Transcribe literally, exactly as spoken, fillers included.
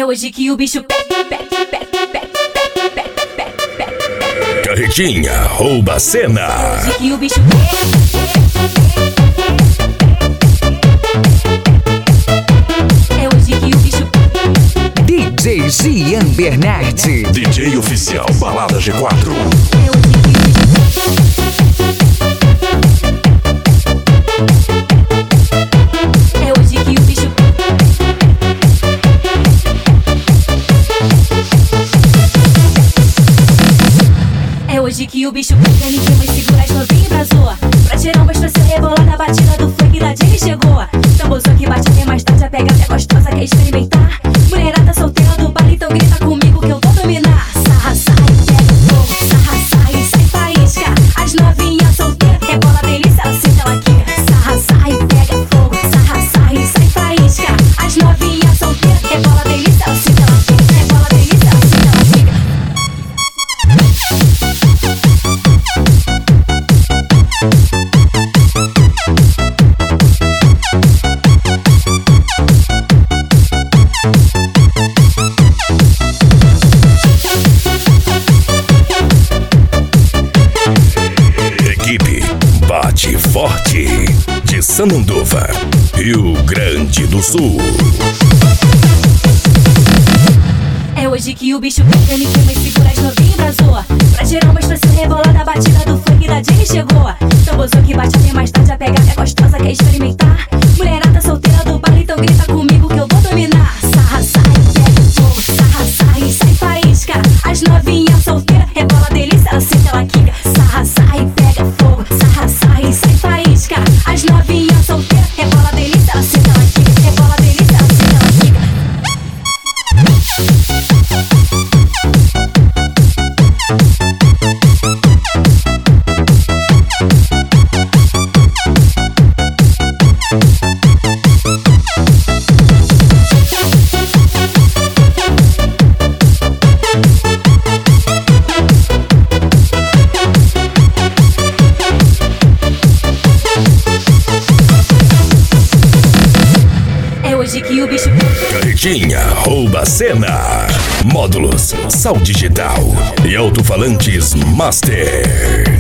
hoje que o bicho pega, pega, pega, pega, pega, pega, pega, pega. Carretinha rouba a cena. É hoje que o bicho pega. É hoje que o bicho pega. D J Gian Bernardi, D J oficial Balada G quatro. É hoje que o bicho pega. É hoje que o bicho É hoje que o bicho pega, ninguém vai segurar as novinhas pra zoa. Pra tirar umas pra se rebolar na batida do funk da Jenny chegou. Tambozão que bate até mais tarde, a pegada é gostosa, quer experimentar. Mulherada solteira do baile, então grita comigo que eu vou dominar. Sarra, sai, pega fogo, sarra, sai, sai faísca. As novinhas solteiras, rebola delícia, ela senta, ela quica. Sarra, sai, pega fogo, sarra, sai, sai faísca. As novinhas solteiras, rebola delícia, ela senta, ela quica. Rebola delícia, ela senta, ela quica. Equipe Bate Forte de Sananduva, Rio Grande do Sul. É hoje que o bicho pega, ninguém vai segurar as novinhas pra zoa. Pra gerar umas pra se rebolar na batida do funk da Jenny chegou. Tambozão que bate até mais tarde, a pegada é gostosa, quer experimentar. Mulherada solteira do baile, então grita comigo que eu vou dominar. Sarra, sai, pega fogo, sarra, sai, sai faísca. As novinhas solteiras, rebola delícia, ela senta, ela quica. Sarra, sai, pega fogo, sarra, sai, sai faísca. As novinhas solteiras, rebola delícia, ela senta, ela quica. Rebola delícia, ela senta, ela quica. É hoje que o bicho pega. Carretinha rouba a cena. Módulos, sal digital e alto-falantes Master.